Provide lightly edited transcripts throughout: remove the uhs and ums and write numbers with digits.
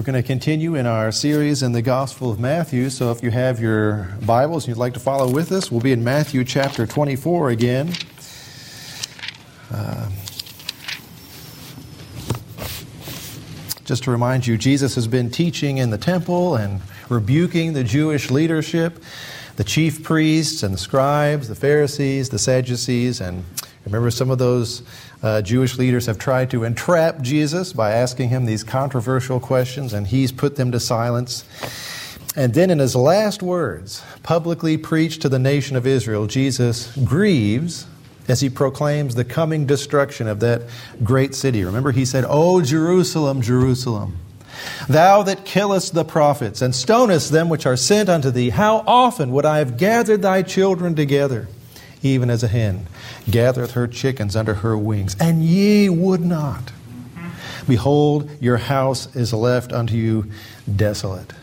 We're going to continue in our series in the Gospel of Matthew. So if you have your Bibles and you'd like to follow with us, we'll be in Matthew chapter 24 again. Just to remind you, Jesus has been teaching in the temple and rebuking the Jewish leadership, the chief priests and the scribes, the Pharisees, the Sadducees, and remember some of those Jewish leaders have tried to entrap Jesus by asking him these controversial questions, and he's put them to silence. And then in his last words, publicly preached to the nation of Israel, Jesus grieves as he proclaims the coming destruction of that great city. Remember, he said, "O Jerusalem, Jerusalem, thou that killest the prophets and stonest them which are sent unto thee, how often would I have gathered thy children together, even as a hen gathereth her chickens under her wings, and ye would not. Behold, your house is left unto you desolate."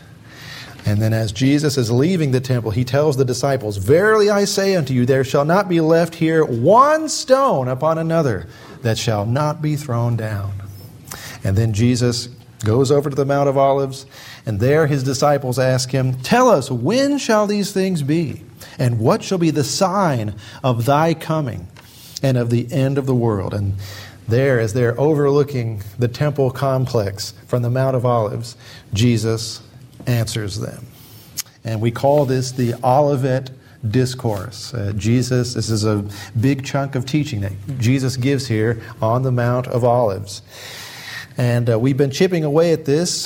And then as Jesus is leaving the temple, he tells the disciples, "Verily I say unto you, there shall not be left here one stone upon another that shall not be thrown down." And then Jesus goes over to the Mount of Olives, and there his disciples ask him, "Tell us, when shall these things be? And what shall be the sign of thy coming and of the end of the world?" And there, as they're overlooking the temple complex from the Mount of Olives, Jesus answers them. And we call this the Olivet Discourse. This is a big chunk of teaching that Jesus gives here on the Mount of Olives. And we've been chipping away at this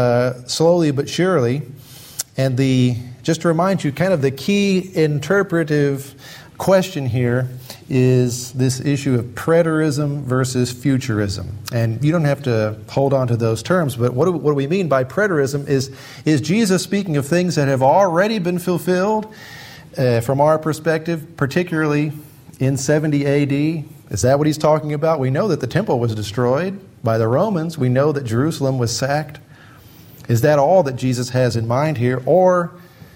slowly but surely. And just to remind you, kind of the key interpretive question here is this issue of preterism versus futurism. And you don't have to hold on to those terms, but what do we mean by preterism is Jesus speaking of things that have already been fulfilled from our perspective, particularly in 70 AD. Is that what he's talking about? We know that the temple was destroyed by the Romans. We know that Jerusalem was sacked. Is that all that Jesus has in mind here? Or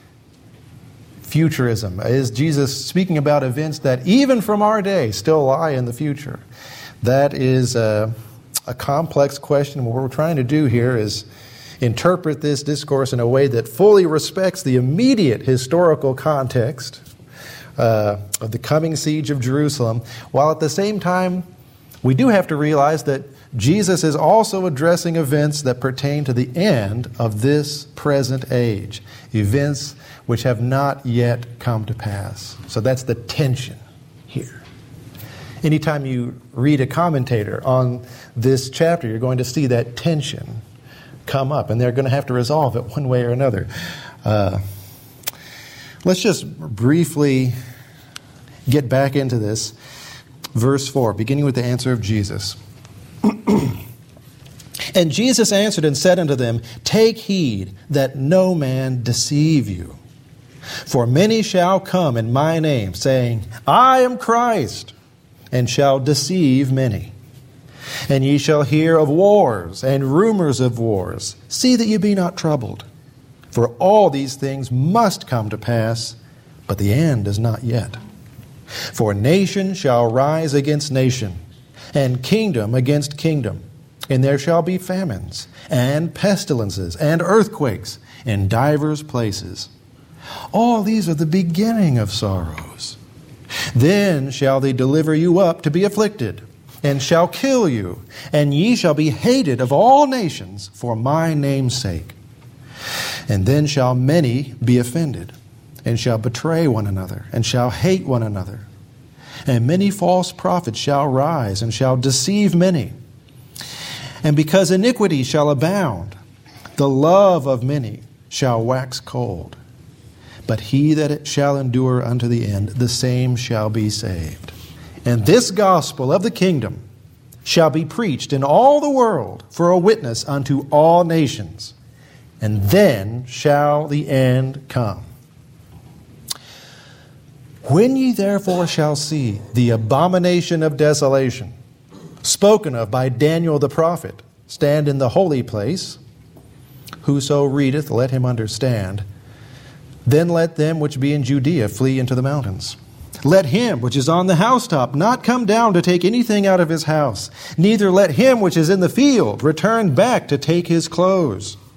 futurism? Is Jesus speaking about events that even from our day still lie in the future? That is a complex question. What we're trying to do here is interpret this discourse in a way that fully respects the immediate historical context of the coming siege of Jerusalem, while at the same time we do have to realize that Jesus is also addressing events that pertain to the end of this present age, events which have not yet come to pass. So that's the tension here. Anytime you read a commentator on this chapter, you're going to see that tension come up, and they're going to have to resolve it one way or another. Let's just briefly get back into this. Verse 4, beginning with the answer of Jesus. "And Jesus answered and said unto them, Take heed that no man deceive you. For many shall come in my name, saying, I am Christ, and shall deceive many. And ye shall hear of wars and rumors of wars. See that ye be not troubled. For all these things must come to pass, but the end is not yet. For nation shall rise against nation, and kingdom against kingdom. And there shall be famines, and pestilences, and earthquakes in divers places. All these are the beginning of sorrows. Then shall they deliver you up to be afflicted, and shall kill you, and ye shall be hated of all nations for my name's sake. And then shall many be offended, and shall betray one another, and shall hate one another. And many false prophets shall rise, and shall deceive many. And because iniquity shall abound, the love of many shall wax cold. But he that shall endure unto the end, the same shall be saved. And this gospel of the kingdom shall be preached in all the world for a witness unto all nations. And then shall the end come. When ye therefore shall see the abomination of desolation, spoken of by Daniel the prophet, stand in the holy place, whoso readeth, let him understand. Then let them which be in Judea flee into the mountains. Let him which is on the housetop not come down to take anything out of his house, neither let him which is in the field return back to take his clothes.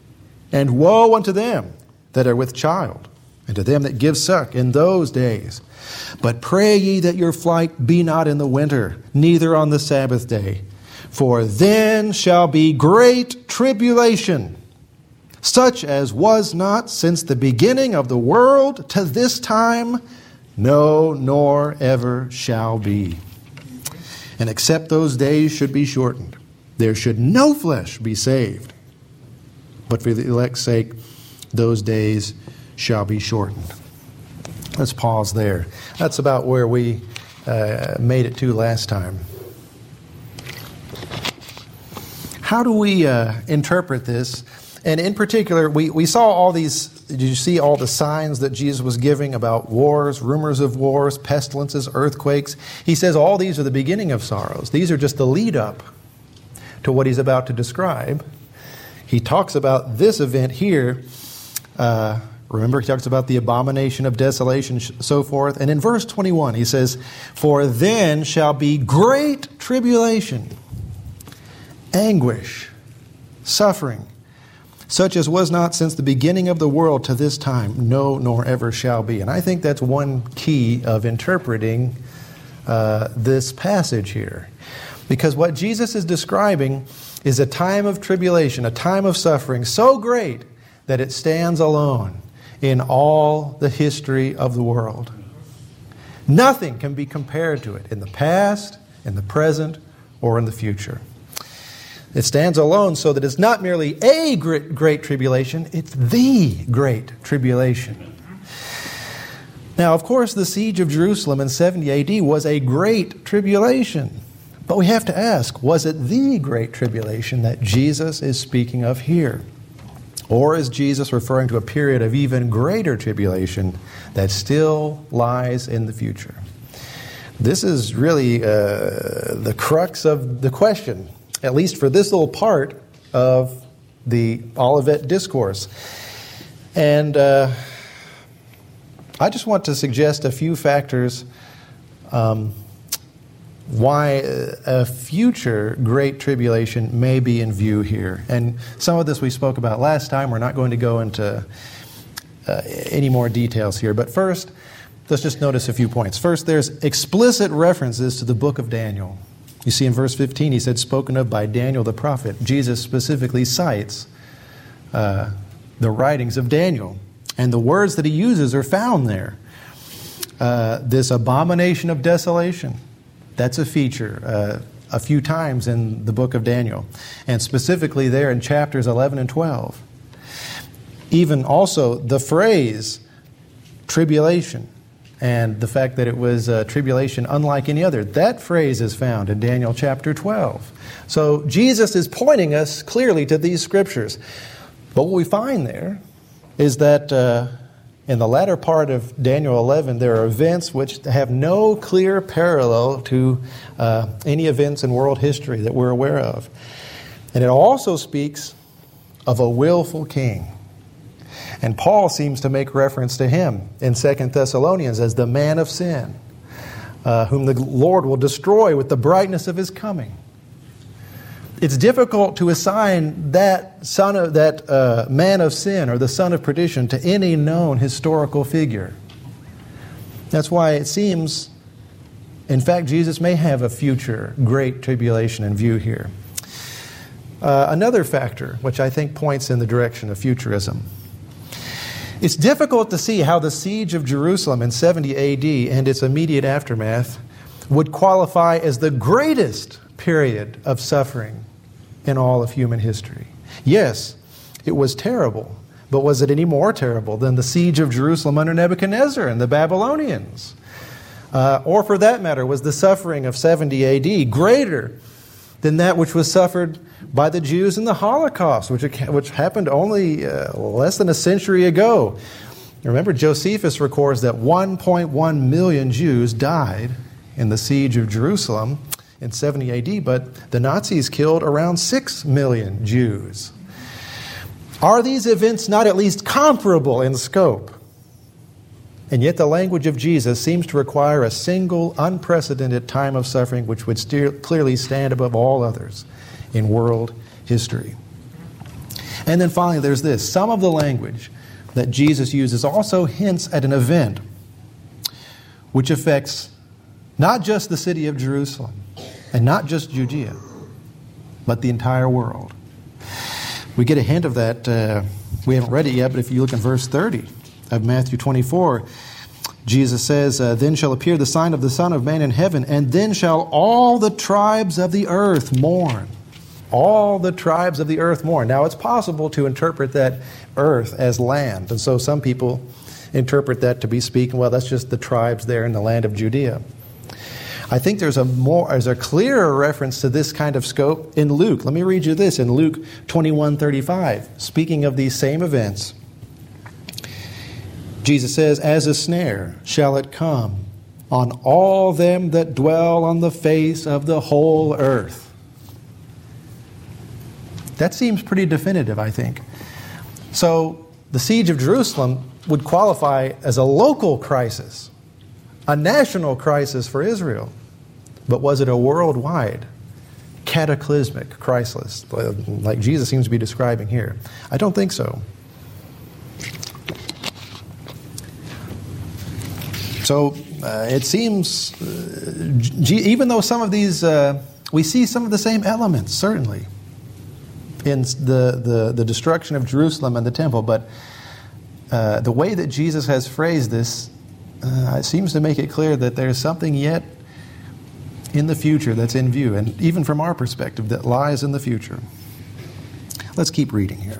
And woe unto them that are with child, and to them that give suck in those days. But pray ye that your flight be not in the winter, neither on the Sabbath day. For then shall be great tribulation, such as was not since the beginning of the world to this time, no, nor ever shall be. And except those days should be shortened, there should no flesh be saved. But for the elect's sake, those days shall be shortened. Let's pause there. That's about where we made it to last time. How do we interpret this? And in particular, we saw all these, did you see all the signs that Jesus was giving about wars, rumors of wars, pestilences, earthquakes? He says all these are the beginning of sorrows. These are just the lead up to what he's about to describe. He talks about this event here. Remember, he talks about the abomination of desolation, so forth. And in verse 21, he says, for then shall be great tribulation, anguish, suffering, such as was not since the beginning of the world to this time, no, nor ever shall be. And I think that's one key of interpreting this passage here. Because what Jesus is describing is a time of tribulation, a time of suffering so great that it stands alone in all the history of the world. Nothing can be compared to it in the past, in the present, or in the future. It stands alone so that it's not merely a great tribulation, it's the great tribulation. Now, of course, the siege of Jerusalem in 70 AD was a great tribulation. But we have to ask, was it the great tribulation that Jesus is speaking of here? Or is Jesus referring to a period of even greater tribulation that still lies in the future? This is really the crux of the question, at least for this little part of the Olivet Discourse. And I just want to suggest a few factors why a future great tribulation may be in view here. And some of this we spoke about last time. We're not going to go into any more details here. But first, let's just notice a few points. First, there's explicit references to the book of Daniel. You see in verse 15, he said, spoken of by Daniel the prophet. Jesus specifically cites the writings of Daniel. And the words that he uses are found there. This abomination of desolation. That's a feature a few times in the book of Daniel, and specifically there in chapters 11 and 12. Even also the phrase tribulation and the fact that it was tribulation unlike any other, that phrase is found in Daniel chapter 12. So Jesus is pointing us clearly to these scriptures. But what we find there is that in the latter part of Daniel 11, there are events which have no clear parallel to any events in world history that we're aware of. And it also speaks of a willful king. And Paul seems to make reference to him in 2 Thessalonians as the man of sin, whom the Lord will destroy with the brightness of his coming. It's difficult to assign that man of sin or the son of perdition to any known historical figure. That's why it seems, in fact, Jesus may have a future great tribulation in view here. Another factor, which I think points in the direction of futurism. It's difficult to see how the siege of Jerusalem in 70 AD and its immediate aftermath would qualify as the greatest period of suffering in all of human history. Yes, it was terrible, but was it any more terrible than the siege of Jerusalem under Nebuchadnezzar and the Babylonians? Or for that matter, was the suffering of 70 AD greater than that which was suffered by the Jews in the Holocaust, which happened only less than a century ago? Remember, Josephus records that 1.1 million Jews died in the siege of Jerusalem in 70 AD, but the Nazis killed around 6 million Jews. Are these events not at least comparable in scope? And yet the language of Jesus seems to require a single, unprecedented time of suffering which would clearly stand above all others in world history. And then finally, there's this. Some of the language that Jesus uses also hints at an event which affects not just the city of Jerusalem and not just Judea, but the entire world. We get a hint of that. We haven't read it yet, but if you look in verse 30 of Matthew 24, Jesus says, "Then shall appear the sign of the Son of Man in heaven, and then shall all the tribes of the earth mourn." All the tribes of the earth mourn. Now, it's possible to interpret that earth as land. And so some people interpret that to be speaking, well, that's just the tribes there in the land of Judea. I think there's a clearer reference to this kind of scope in Luke. Let me read you this in Luke 21:35. Speaking of these same events, Jesus says, "As a snare shall it come on all them that dwell on the face of the whole earth." That seems pretty definitive, I think. So the siege of Jerusalem would qualify as a local crisis, a national crisis for Israel. But was it a worldwide, cataclysmic crisis, like Jesus seems to be describing here? I don't think so. So it seems, even though some of these, we see some of the same elements, certainly, in the destruction of Jerusalem and the temple, but the way that Jesus has phrased this seems to make it clear that there's something yet in the future that's in view, and even from our perspective, that lies in the future. Let's keep reading here.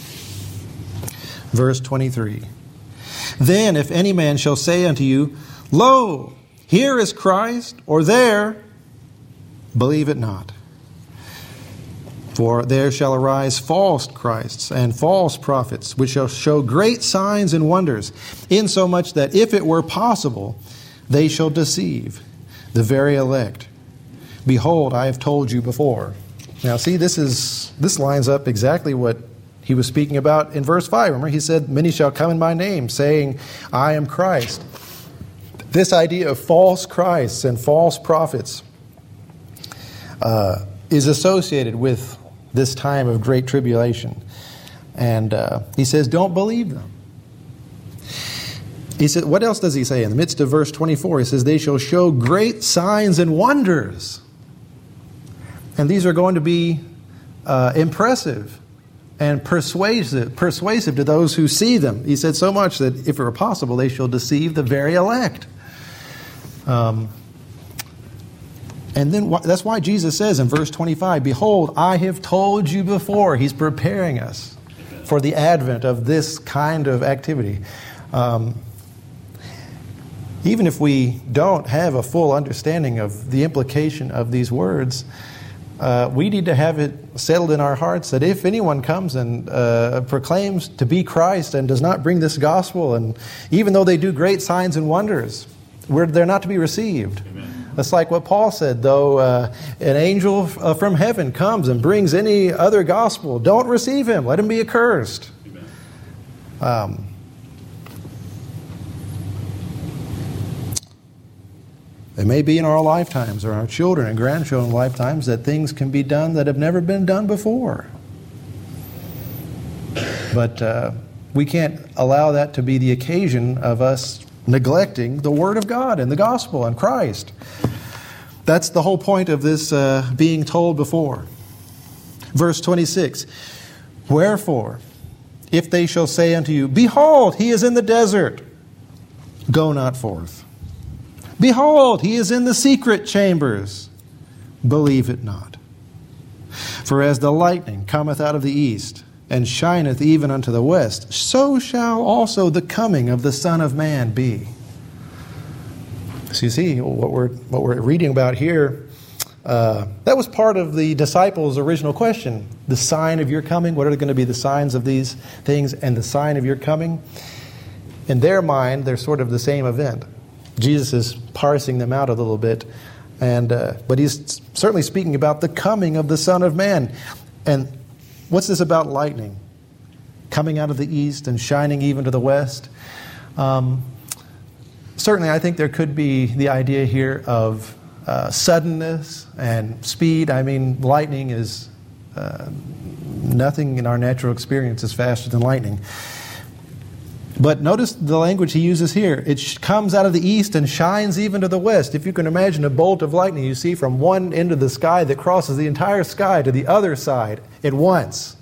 Verse 23. "Then if any man shall say unto you, Lo, here is Christ, or there, believe it not. For there shall arise false Christs and false prophets, which shall show great signs and wonders, insomuch that if it were possible, they shall deceive the very elect. Behold, I have told you before." Now see, this lines up exactly what he was speaking about in verse 5. Remember, he said, "Many shall come in my name, saying, I am Christ." This idea of false Christs and false prophets is associated with this time of great tribulation. And he says, don't believe them. He said, what else does he say? In the midst of verse 24, he says, "They shall show great signs and wonders." And these are going to be impressive and persuasive to those who see them. He said so much that if it were possible, they shall deceive the very elect. And then that's why Jesus says in verse 25, "Behold, I have told you before." He's preparing us for the advent of this kind of activity. Even if we don't have a full understanding of the implication of these words, we need to have it settled in our hearts that if anyone comes and proclaims to be Christ and does not bring this gospel, and even though they do great signs and wonders, they're not to be received. Amen. That's like what Paul said, though an angel from heaven comes and brings any other gospel, don't receive him. Let him be accursed. It may be in our lifetimes or our children and grandchildren's lifetimes that things can be done that have never been done before. But we can't allow that to be the occasion of us neglecting the Word of God and the gospel and Christ. That's the whole point of this being told before. Verse 26, "Wherefore, if they shall say unto you, Behold, he is in the desert, go not forth. Behold, he is in the secret chambers, believe it not. For as the lightning cometh out of the east, and shineth even unto the west, so shall also the coming of the Son of Man be." So you see, what we're reading about here, that was part of the disciples' original question. The sign of your coming, what are going to be the signs of these things and the sign of your coming? In their mind, they're sort of the same event. Jesus is parsing them out a little bit, but he's certainly speaking about the coming of the Son of Man. And what's this about lightning coming out of the east and shining even to the west? Certainly, I think there could be the idea here of suddenness and speed. I mean, lightning is Nothing in our natural experience is faster than lightning. But notice the language he uses here. It comes out of the east and shines even to the west. If you can imagine a bolt of lightning you see from one end of the sky that crosses the entire sky to the other side at once.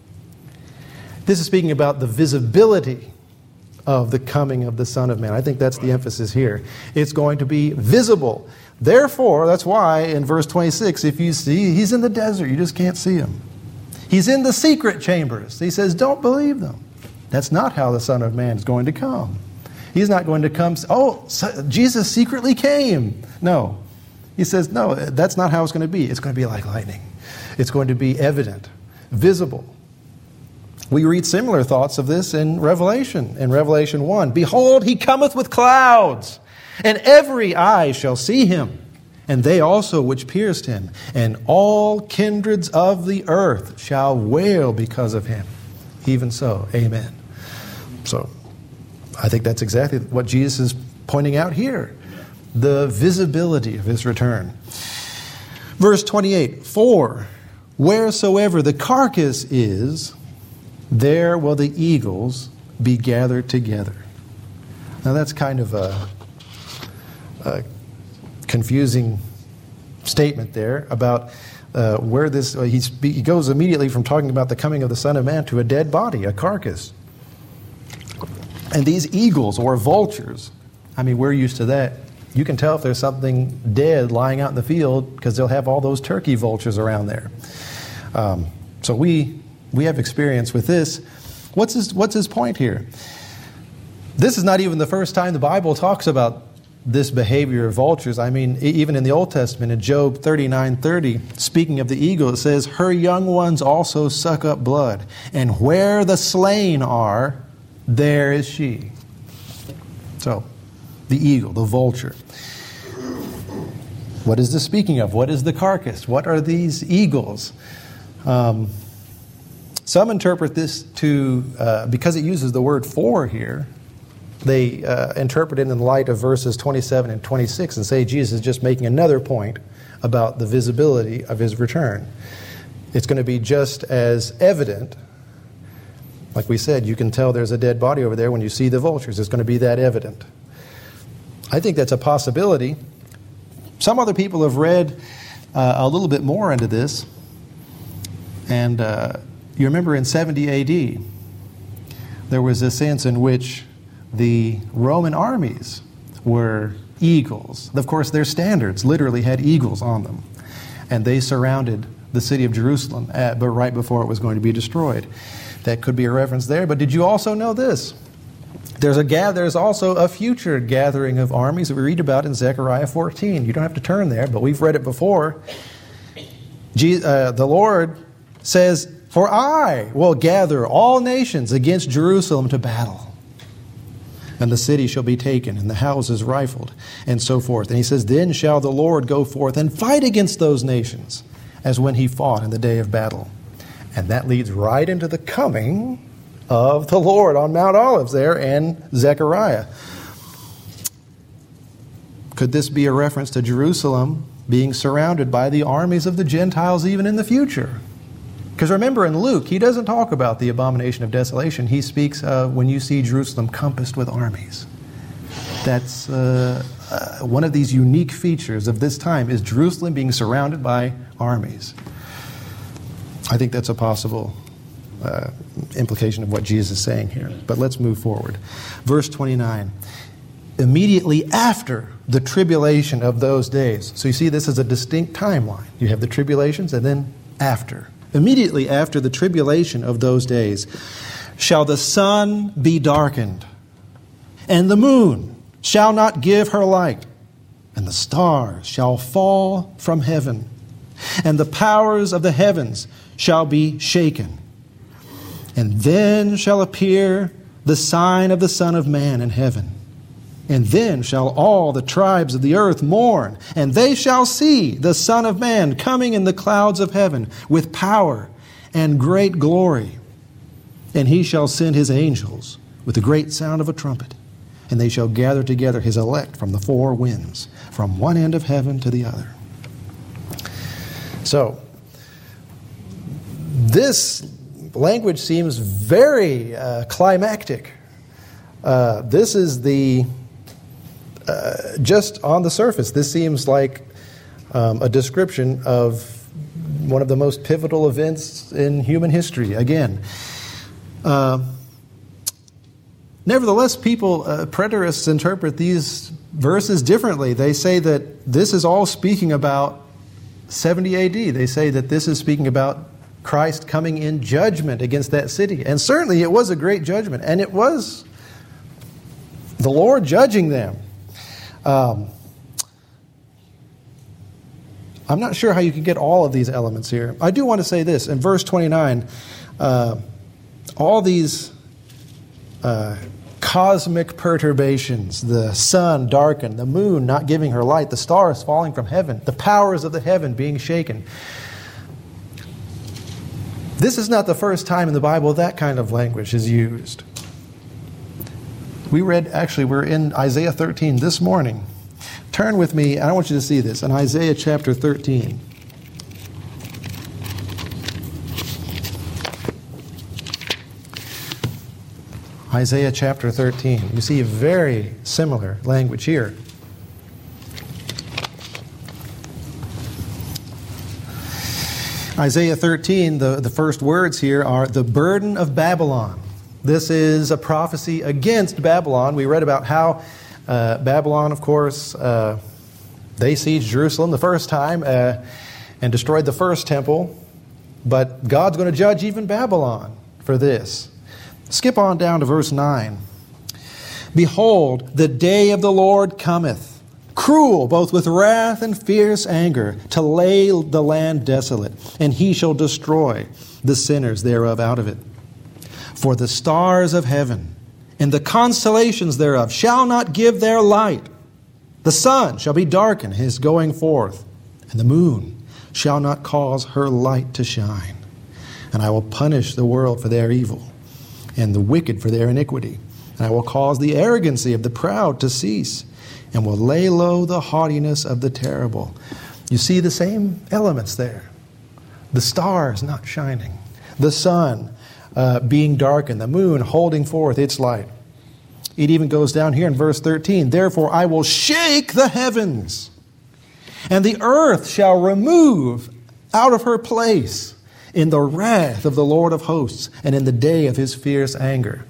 This is speaking about the visibility of the coming of the Son of Man. I think that's the emphasis here. It's going to be visible. Therefore, that's why in verse 26, if you see, he's in the desert, you just can't see him. He's in the secret chambers. He says, don't believe them. That's not how the Son of Man is going to come. He's not going to come, Jesus secretly came. No. He says, no, that's not how it's going to be. It's going to be like lightning. It's going to be evident, visible. We read similar thoughts of this in Revelation 1. Behold, he cometh with clouds, and every eye shall see him, and they also which pierced him, and all kindreds of the earth shall wail because of him. Even so, amen. So, I think that's exactly what Jesus is pointing out here. The visibility of his return. Verse 28, for wheresoever the carcass is, there will the eagles be gathered together. Now that's kind of a confusing statement there about where this... he goes immediately from talking about the coming of the Son of Man to a dead body, a carcass. And these eagles or vultures, I mean, we're used to that. You can tell if there's something dead lying out in the field because they'll have all those turkey vultures around there. So we have experience with this. What's his point here? This is not even the first time the Bible talks about this behavior of vultures. I mean, even in the Old Testament, in Job 39:30, speaking of the eagle, it says, her young ones also suck up blood, and where the slain are, there is she. So, the eagle, the vulture. What is this speaking of? What is the carcass? What are these eagles? Some interpret this to, because it uses the word for here, they interpret it in the light of verses 27 and 26 and say Jesus is just making another point about the visibility of his return. It's going to be just as evident. Like we said, you can tell there's a dead body over there when you see the vultures. It's going to be that evident. I think that's a possibility. Some other people have read a little bit more into this. And you remember in 70 A.D., there was a sense in which the Roman armies were eagles. Of course, their standards literally had eagles on them. And they surrounded the city of Jerusalem, but right before it was going to be destroyed. That could be a reference there. But did you also know this? There's also a future gathering of armies that we read about in Zechariah 14. You don't have to turn there, but we've read it before. The Lord says, for I will gather all nations against Jerusalem to battle. And the city shall be taken, and the houses rifled, and so forth. And he says, then shall the Lord go forth and fight against those nations, as when he fought in the day of battle. And that leads right into the coming of the Lord on Mount Olives there in Zechariah. Could this be a reference to Jerusalem being surrounded by the armies of the Gentiles even in the future? Because remember in Luke, he doesn't talk about the abomination of desolation. He speaks of when you see Jerusalem compassed with armies. That's one of these unique features of this time is Jerusalem being surrounded by armies. I think that's a possible implication of what Jesus is saying here. But let's move forward. Verse 29. Immediately after the tribulation of those days. So you see this is a distinct timeline. You have the tribulations and then after. Immediately after the tribulation of those days shall the sun be darkened, and the moon shall not give her light, and the stars shall fall from heaven, and the powers of the heavens shall be shaken. And then shall appear the sign of the Son of Man in heaven. And then shall all the tribes of the earth mourn, and they shall see the Son of Man coming in the clouds of heaven with power and great glory. And he shall send his angels with the great sound of a trumpet, and they shall gather together his elect from the four winds, from one end of heaven to the other. So, This language seems very climactic. This is just on the surface, this seems like a description of one of the most pivotal events in human history. Again, nevertheless, preterists interpret these verses differently. They say that this is all speaking about 70 AD. They say that this is speaking about Christ coming in judgment against that city. And certainly it was a great judgment, and it was the Lord judging them. I'm not sure how you can get all of these elements here. I do want to say this. In verse 29, all these cosmic perturbations, the sun darkened, the moon not giving her light, the stars falling from heaven, the powers of the heaven being shaken. This is not the first time in the Bible that kind of language is used. We're in Isaiah 13 this morning. Turn with me, and I want you to see this, in Isaiah chapter 13. Isaiah chapter 13. You see very similar language here. Isaiah 13, the first words here are the burden of Babylon. This is a prophecy against Babylon. We read about how Babylon, of course, they sieged Jerusalem the first time and destroyed the first temple. But God's going to judge even Babylon for this. Skip on down to verse 9. Behold, the day of the Lord cometh, cruel both with wrath and fierce anger, to lay the land desolate, and he shall destroy the sinners thereof out of it. For the stars of heaven and the constellations thereof shall not give their light. The sun shall be darkened his going forth, and the moon shall not cause her light to shine. And I will punish the world for their evil, and the wicked for their iniquity. And I will cause the arrogancy of the proud to cease, and will lay low the haughtiness of the terrible. You see the same elements there. The stars not shining, the sun being darkened, the moon holding forth its light. It even goes down here in verse 13. Therefore I will shake the heavens, and the earth shall remove out of her place in the wrath of the Lord of hosts, and in the day of his fierce anger.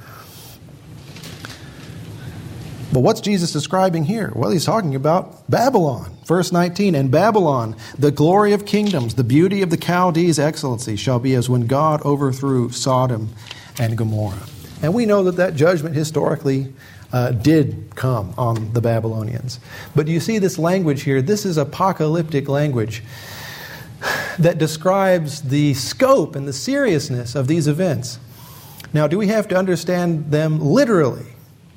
But what's Jesus describing here? Well, he's talking about Babylon. Verse 19, and Babylon, the glory of kingdoms, the beauty of the Chaldees' excellency, shall be as when God overthrew Sodom and Gomorrah. And we know that judgment historically did come on the Babylonians. But do you see this language here? This is apocalyptic language that describes the scope and the seriousness of these events. Now, do we have to understand them literally?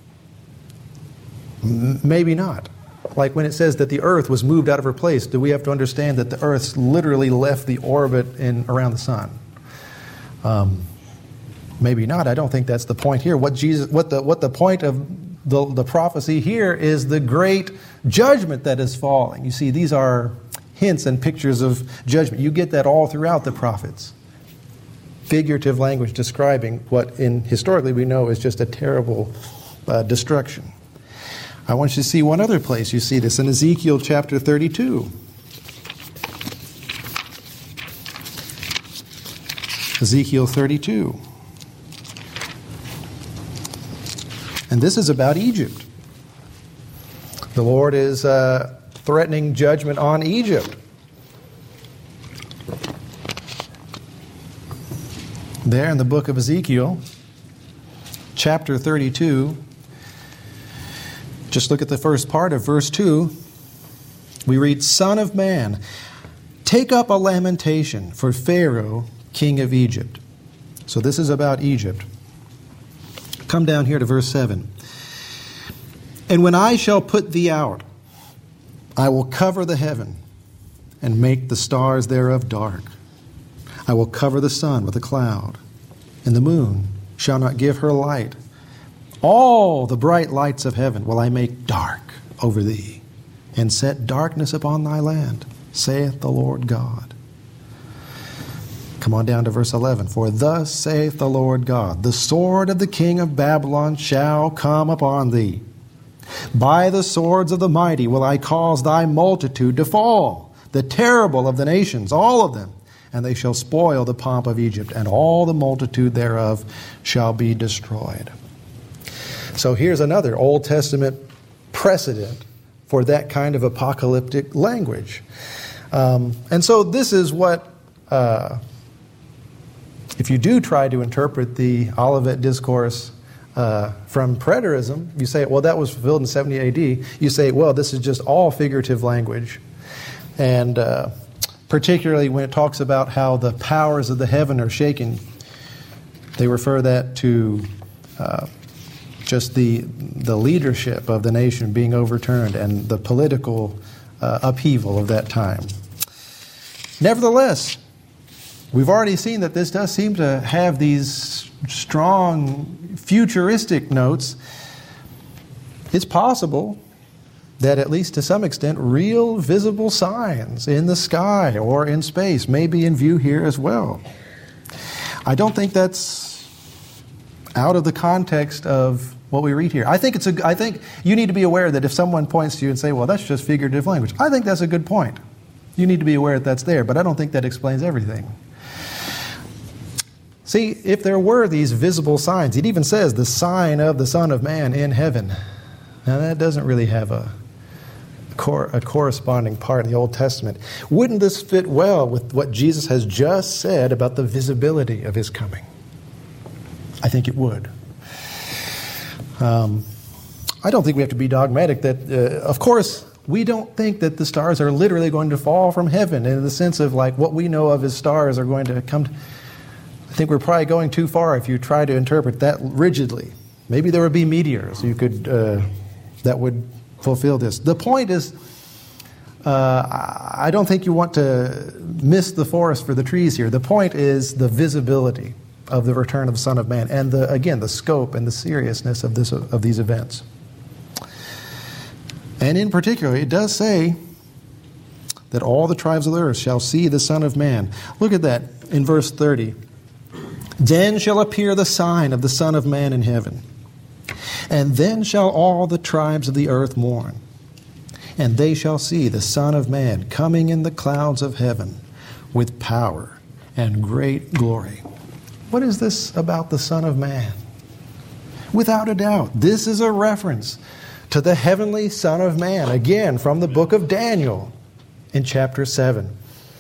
Maybe not. Like when it says that the earth was moved out of her place, do we have to understand that the earth literally left the orbit around the sun? Maybe not. I don't think that's the point here. What the point of the prophecy here is the great judgment that is falling. You see, these are hints and pictures of judgment. You get that all throughout the prophets. Figurative language describing what historically we know is just a terrible destruction. I want you to see one other place you see this in Ezekiel chapter 32. Ezekiel 32. And this is about Egypt. The Lord is threatening judgment on Egypt. There in the book of Ezekiel, chapter 32, just look at the first part of verse 2. We read, Son of man, take up a lamentation for Pharaoh, king of Egypt. So this is about Egypt. Come down here to verse 7. And when I shall put thee out, I will cover the heaven and make the stars thereof dark. I will cover the sun with a cloud, and the moon shall not give her light. All the bright lights of heaven will I make dark over thee, and set darkness upon thy land, saith the Lord God. Come on down to verse 11. For thus saith the Lord God, the sword of the king of Babylon shall come upon thee. By the swords of the mighty will I cause thy multitude to fall, the terrible of the nations, all of them. And they shall spoil the pomp of Egypt, and all the multitude thereof shall be destroyed. So here's another Old Testament precedent for that kind of apocalyptic language. And so this is what, if you do try to interpret the Olivet Discourse from preterism, you say, well, that was fulfilled in 70 AD. You say, well, this is just all figurative language. And particularly when it talks about how the powers of the heaven are shaken, they refer that to just the leadership of the nation being overturned and the political upheaval of that time. Nevertheless, we've already seen that this does seem to have these strong futuristic notes. It's possible that at least to some extent real visible signs in the sky or in space may be in view here as well. I don't think that's out of the context of what we read here. I think you need to be aware that if someone points to you and say, well, that's just figurative language, I think that's a good point. You need to be aware that that's there, but I don't think that explains everything. See, if there were these visible signs, it even says the sign of the Son of Man in heaven. Now that doesn't really have a corresponding part in the Old Testament. Wouldn't this fit well with what Jesus has just said about the visibility of his coming? I think it would. I don't think we have to be dogmatic that, of course, we don't think that the stars are literally going to fall from heaven in the sense of like what we know of as stars are going to come. I think we're probably going too far if you try to interpret that rigidly. Maybe there would be meteors you could that would fulfill this. The point is, I don't think you want to miss the forest for the trees here. The point is the visibility of the return of the Son of Man, and the scope and the seriousness of these events. And in particular, it does say that all the tribes of the earth shall see the Son of Man. Look at that in verse 30. Then shall appear the sign of the Son of Man in heaven. And then shall all the tribes of the earth mourn. And they shall see the Son of Man coming in the clouds of heaven with power and great glory. What is this about the Son of Man? Without a doubt, this is a reference to the heavenly Son of Man, again from the book of Daniel in chapter 7.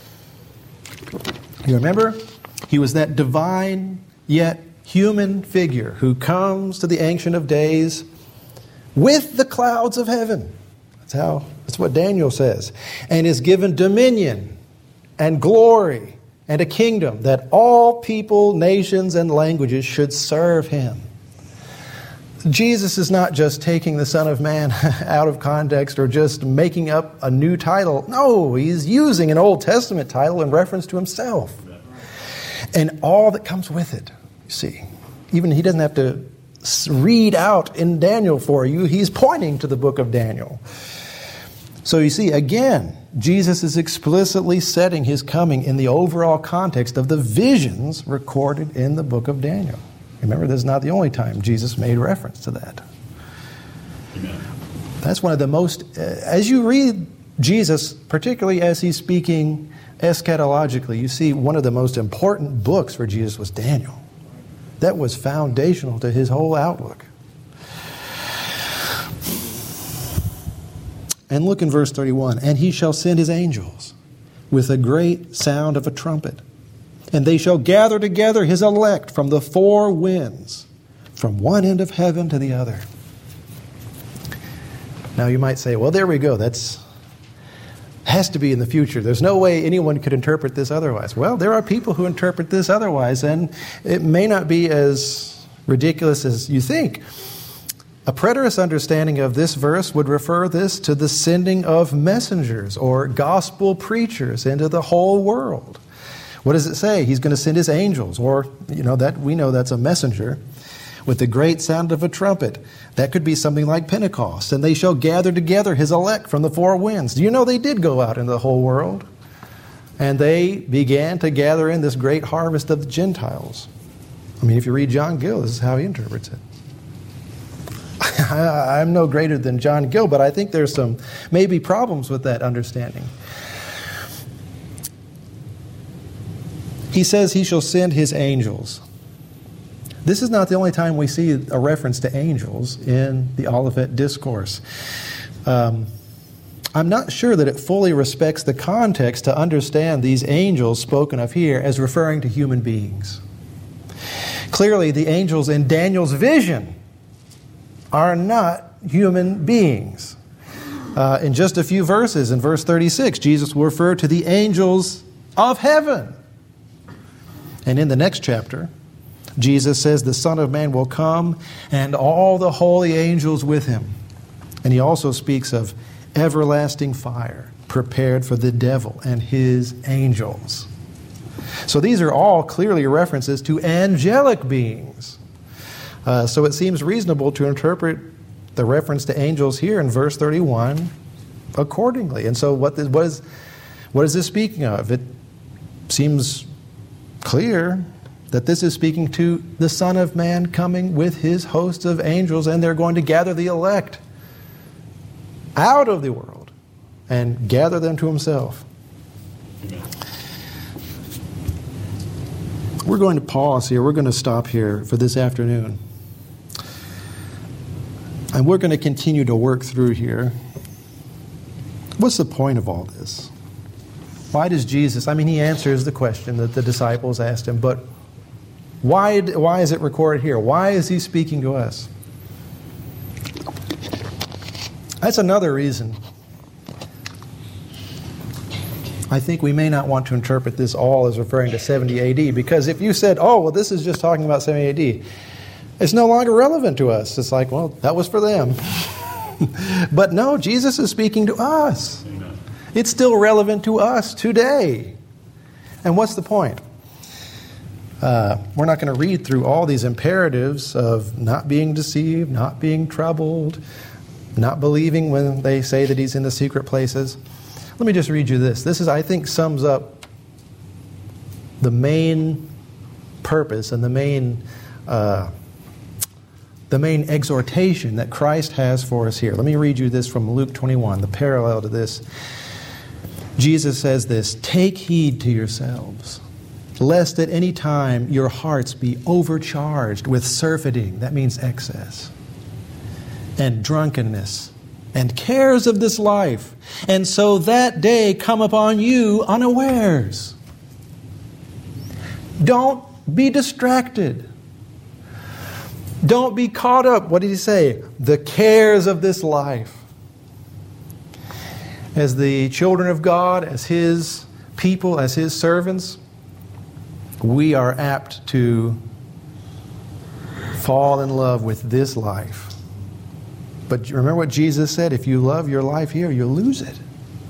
You remember? He was that divine yet human figure who comes to the Ancient of Days with the clouds of heaven. That's what Daniel says. And is given dominion and glory and a kingdom that all people, nations, and languages should serve him. Jesus is not just taking the Son of Man out of context or just making up a new title. No, he's using an Old Testament title in reference to himself. And all that comes with it, you see. Even he doesn't have to read out in Daniel for you. He's pointing to the book of Daniel. So you see, again, Jesus is explicitly setting his coming in the overall context of the visions recorded in the book of Daniel. Remember, this is not the only time Jesus made reference to that. Amen. That's one of the most, as you read Jesus, particularly as he's speaking eschatologically, you see one of the most important books for Jesus was Daniel. That was foundational to his whole outlook. And look in verse 31. And he shall send his angels with a great sound of a trumpet. And they shall gather together his elect from the four winds, from one end of heaven to the other. Now you might say, well, there we go. Has to be in the future. There's no way anyone could interpret this otherwise. Well, there are people who interpret this otherwise, and it may not be as ridiculous as you think. A preterist understanding of this verse would refer this to the sending of messengers or gospel preachers into the whole world. What does it say? He's going to send his angels, or that we know that's a messenger, with the great sound of a trumpet. That could be something like Pentecost. And they shall gather together his elect from the four winds. Do you know they did go out into the whole world? And they began to gather in this great harvest of the Gentiles. I mean, if you read John Gill, this is how he interprets it. I'm no greater than John Gill, but I think there's some maybe problems with that understanding. He says he shall send his angels. This is not the only time we see a reference to angels in the Olivet Discourse. I'm not sure that it fully respects the context to understand these angels spoken of here as referring to human beings. Clearly, the angels in Daniel's vision are not human beings. In just a few verses, in verse 36, Jesus will refer to the angels of heaven. And in the next chapter, Jesus says the Son of Man will come and all the holy angels with him. And he also speaks of everlasting fire prepared for the devil and his angels. So these are all clearly references to angelic beings. So it seems reasonable to interpret the reference to angels here in verse 31 accordingly. And so what is this speaking of? It seems clear that this is speaking to the Son of Man coming with his hosts of angels, and they're going to gather the elect out of the world and gather them to himself. Amen. We're going to pause here. We're going to stop here for this afternoon. And we're going to continue to work through here. What's the point of all this? Why does Jesus, he answers the question that the disciples asked him, but why is it recorded here? Why is he speaking to us? That's another reason I think we may not want to interpret this all as referring to 70 AD, because if you said, this is just talking about 70 AD, it's no longer relevant to us. It's like, that was for them. But no, Jesus is speaking to us. Amen. It's still relevant to us today. And what's the point? We're not going to read through all these imperatives of not being deceived, not being troubled, not believing when they say that he's in the secret places. Let me just read you this. This I think, sums up the main purpose and the main exhortation that Christ has for us here. Let me read you this from Luke 21, the parallel to this. Jesus says this, "Take heed to yourselves, lest at any time your hearts be overcharged with surfeiting," that means excess, "and drunkenness, and cares of this life, and so that day come upon you unawares." Don't be distracted. Don't be caught up, what did he say? The cares of this life. As the children of God, as his people, as his servants, we are apt to fall in love with this life. But remember what Jesus said, if you love your life here, you'll lose it.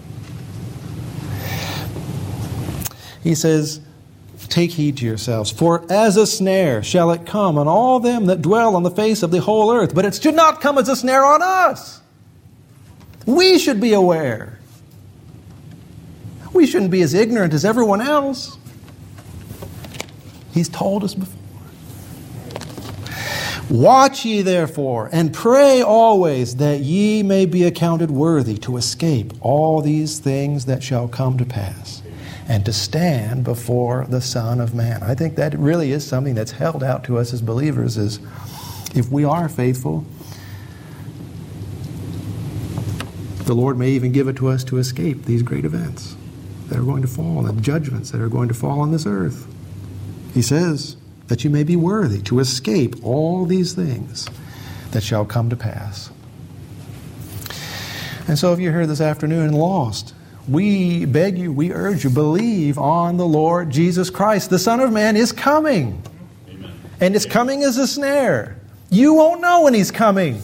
He says, "Take heed to yourselves, for as a snare shall it come on all them that dwell on the face of the whole earth. But it should not come as a snare on us." We should be aware. We shouldn't be as ignorant as everyone else. He's told us before. "Watch ye therefore, and pray always, that ye may be accounted worthy to escape all these things that shall come to pass, and to stand before the Son of Man." I think that really is something that's held out to us as believers, is if we are faithful, the Lord may even give it to us to escape these great events that are going to fall, and judgments that are going to fall on this earth. He says that you may be worthy to escape all these things that shall come to pass. And so if you're here this afternoon and lost, we beg you, we urge you, believe on the Lord Jesus Christ. The Son of Man is coming. Amen. And it's coming as a snare. You won't know when he's coming.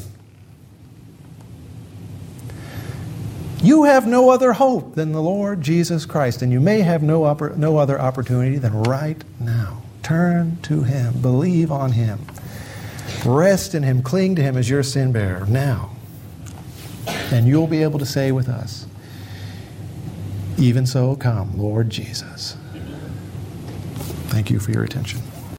You have no other hope than the Lord Jesus Christ, and you may have no other opportunity than right now. Turn to him. Believe on him. Rest in him. Cling to him as your sin bearer now. And you'll be able to say with us, Even so, come, Lord Jesus. Thank you for your attention.